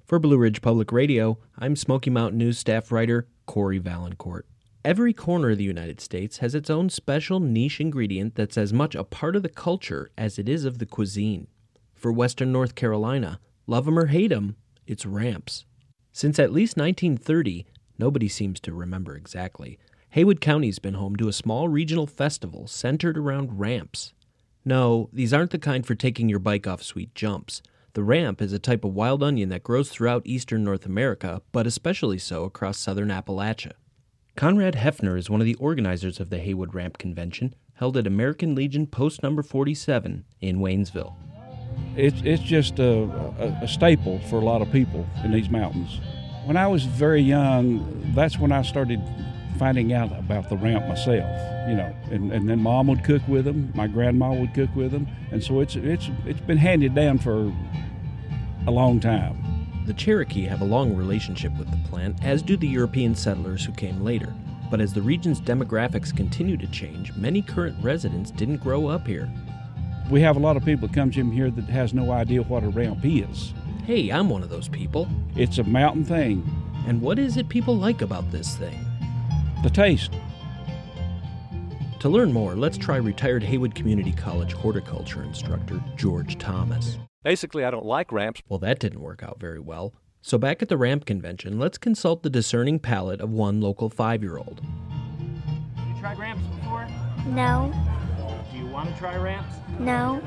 For Blue Ridge Public Radio, I'm Smoky Mountain News staff writer Corey Valancourt. Every corner of the United States has its own special niche ingredient that's as much a part of the culture as it is of the cuisine. For Western North Carolina, love 'em or hate 'em, it's ramps. Since at least 1930, nobody seems to remember exactly, Haywood County's been home to a small regional festival centered around ramps. No, these aren't the kind for taking your bike off sweet jumps. The ramp is a type of wild onion that grows throughout eastern North America, but especially so across southern Appalachia. Conrad Hefner is one of the organizers of the Haywood Ramp Convention, held at American Legion Post Number 47 in Waynesville. It's just a staple for a lot of people in these mountains. When I was very young, that's when I started finding out about the ramp myself, and then Mom would cook with them, my grandma would cook with them, and so it's been handed down for a long time. The Cherokee have a long relationship with the plant, as do the European settlers who came later. But as the region's demographics continue to change, many current residents didn't grow up here. We have a lot of people that comes in here that has no idea what a ramp is. Hey, I'm one of those people. It's a mountain thing. And what is it people like about this thing? The taste. To learn more, let's try retired Haywood Community College horticulture instructor George Thomas. Basically, I don't like ramps. Well, that didn't work out very well. So back at the ramp convention, let's consult the discerning palate of one local 5-year-old. Have you tried ramps before? No. Do you want to try ramps? No.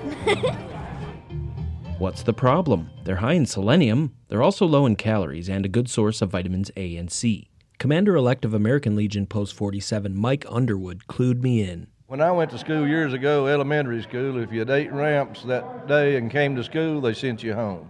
What's the problem? They're high in selenium. They're also low in calories and a good source of vitamins A and C. Commander-elect of American Legion Post 47 Mike Underwood clued me in. When I went to school years ago, elementary school, if you'd ate ramps that day and came to school, they sent you home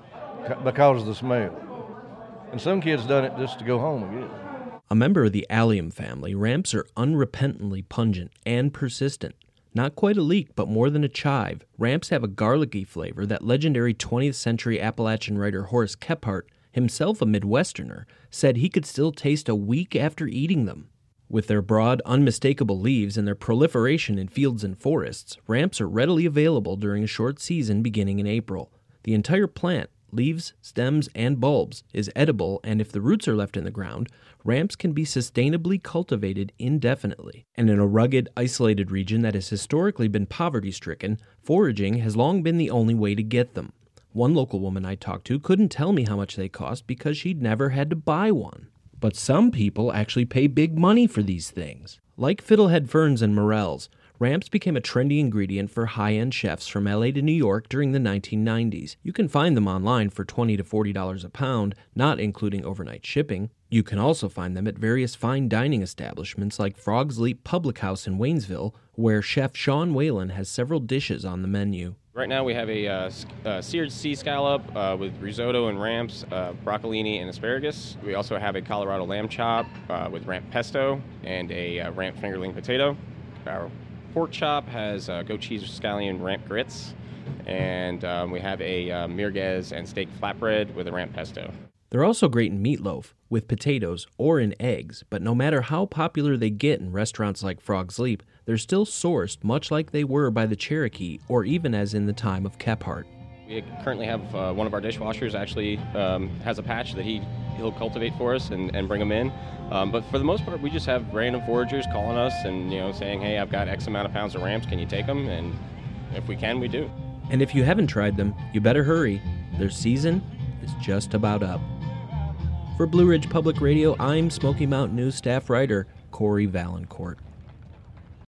because of the smell. And some kids done it just to go home again. A member of the allium family, ramps are unrepentantly pungent and persistent. Not quite a leek, but more than a chive. Ramps have a garlicky flavor that legendary 20th century Appalachian writer Horace Kephart, himself a Midwesterner, said he could still taste a week after eating them. With their broad, unmistakable leaves and their proliferation in fields and forests, ramps are readily available during a short season beginning in April. The entire plant, leaves, stems, and bulbs, is edible, and if the roots are left in the ground, ramps can be sustainably cultivated indefinitely. And in a rugged, isolated region that has historically been poverty-stricken, foraging has long been the only way to get them. One local woman I talked to couldn't tell me how much they cost because she'd never had to buy one. But some people actually pay big money for these things. Like fiddlehead ferns and morels, ramps became a trendy ingredient for high-end chefs from LA to New York during the 1990s. You can find them online for $20 to $40 a pound, not including overnight shipping. You can also find them at various fine dining establishments like Frog's Leap Public House in Waynesville, where Chef Sean Whalen has several dishes on the menu. Right now we have a seared sea scallop with risotto and ramps, broccolini and asparagus. We also have a Colorado lamb chop with ramp pesto and a ramp fingerling potato. Our pork chop has goat cheese scallion ramp grits, and we have a merguez and steak flatbread with a ramp pesto. They're also great in meatloaf, with potatoes, or in eggs, but no matter how popular they get in restaurants like Frog's Leap, they're still sourced much like they were by the Cherokee, or even as in the time of Kephart. We currently have one of our dishwashers actually has a patch that he'll cultivate for us and bring them in. But for the most part, we just have random foragers calling us and saying, hey, I've got X amount of pounds of ramps, can you take them? And if we can, we do. And if you haven't tried them, you better hurry. Their season is just about up. For Blue Ridge Public Radio, I'm Smoky Mountain News staff writer Corey Valancourt.